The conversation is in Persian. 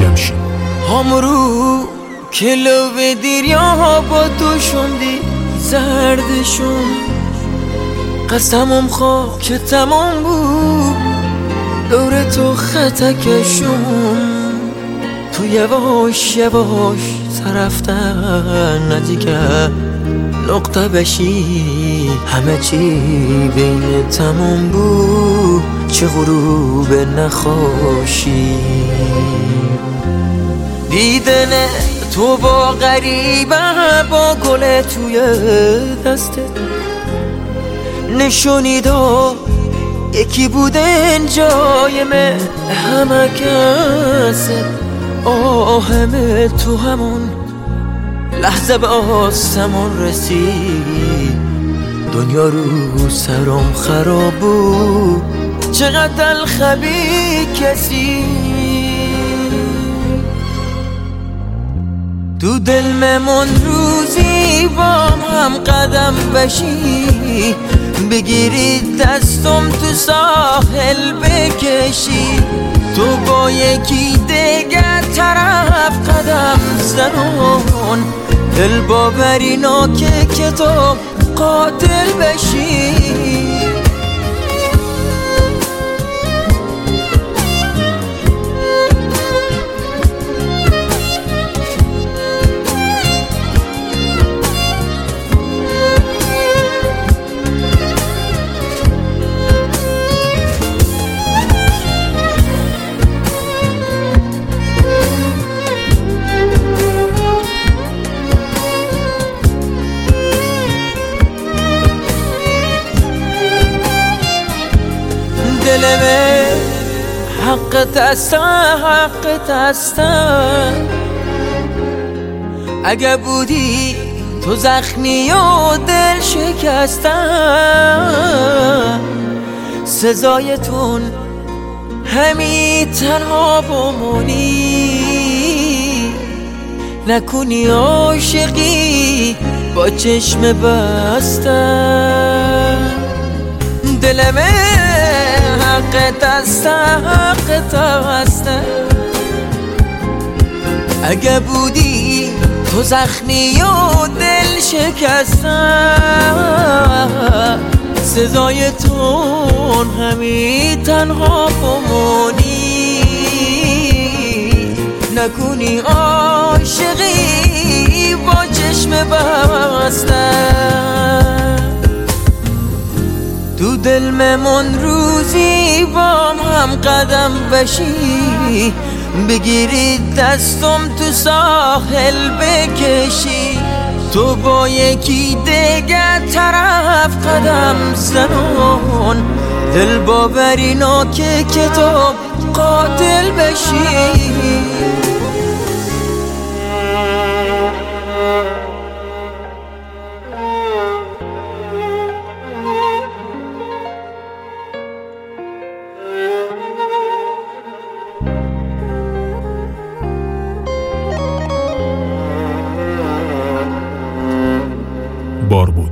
جمشید. همرو کلو دیریا با تو شوندی زردشون، قسمم خواه که تمام بود دور تو خطکشون. تو یواش یواش طرفتن دیگه نقطه بشی، همه چی بین تمام بود چه غروب نخوشی. دیدن تو با غریبه با گل توی دسته نشونی داد یکی بودن جای من همه کسه. همه تو همون لحظه به آسمون رسید، دنیا رو سرم خراب بود چقدر دلخبی کسی. تو دل ممون روزی با هم قدم بشی، بگیری دستم تو ساحل بکشی. تو با یکی دیگر طرف قدم زنون، دل باوری ناکه که تو قاتل بشی. دلمه حقت هستن اگه بودی تو زخمی و دل شکستن. سزایتون همی تنها بمونی، نکنی عاشقی با چشم بستن. دلمه حقت هستن اگه بودی تو زخمی و دل شکستن. سزایتون همی تنها بمونی، نکنی عاشقی با چشم بستن. تو دل ممون روزی با هم قدم بشی، بگیری دستم تو ساحل بکشی. تو با یکی دیگر طرف قدم زنون، دل باوری ناکه که تو قاتل بشی. باربود.